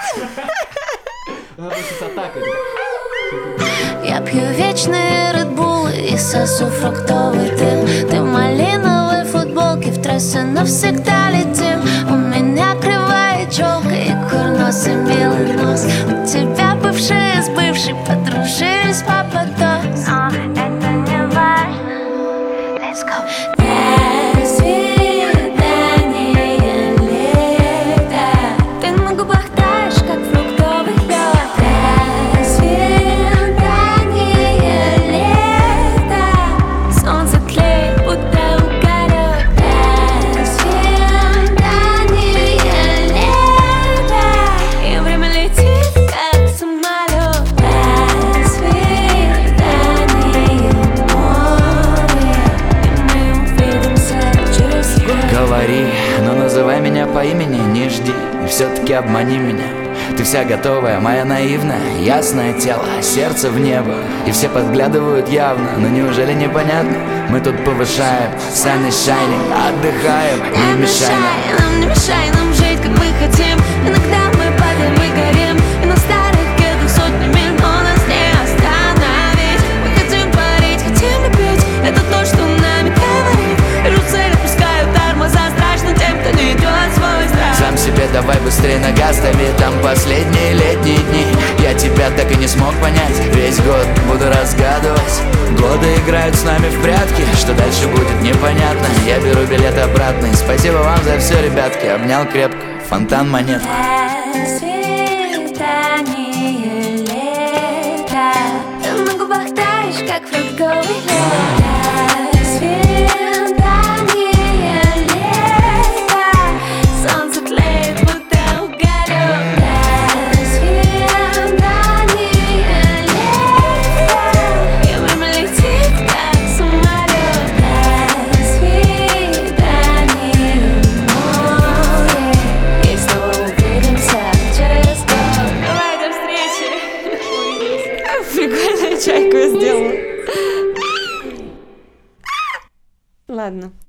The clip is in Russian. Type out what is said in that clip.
Она просто с атакой. Я пью вечные редбулы и сосу фруктовый дым. Ты в малиновой футболке, в трассе навсегда летим. У меня кривая челка и курносый милый нос. У тебя бывшие с бывшей подружились попадос. Но это не важно. Let's go. До свидания, лето. Ты на губах таешь, как фруктовый лед. До свидания, лето. Солнце тлеет, будто уголек. До свидания, лето. И время летит, как самолет. До свидания, море. И мы увидимся через год. Говори, но называй меня по имени, не жди, и все-таки обмани меня. Ты вся готовая, моя наивная, ясное тело, сердце в небо. И все подглядывают явно, но неужели непонятно? Мы тут повышаем, sun is shining, отдыхаем, не мешай нам. Не мешай нам жить, как мы хотим. Иногда мы падаем и горим, и на старых кедах сотни миль, но нас не остановить. Мы хотим парить, хотим любить, это то, что нами говорит. Вижу цель, отпускаю тормоза, страшно тем, кто не идет свой страх. Сам себе давай быстрее на газ, стави там последние летние дни. Я тебя так и не смог понять, весь год буду разгадывать. Годы играют с нами в прятки, что дальше будет непонятно. Я беру билет обратный, спасибо вам за все, ребятки. Обнял крепко, фонтан монет. До свидания, лето. Ты на губах таешь, как фруктовый лед. До свидания, лето. Солнце тлеет, будто уголек. До свидания, лето. И время летит, как самолет. До свидания, море. И снова увидимся через год. Давай, до встречи. Прикольную чайку я сделала. Ладно.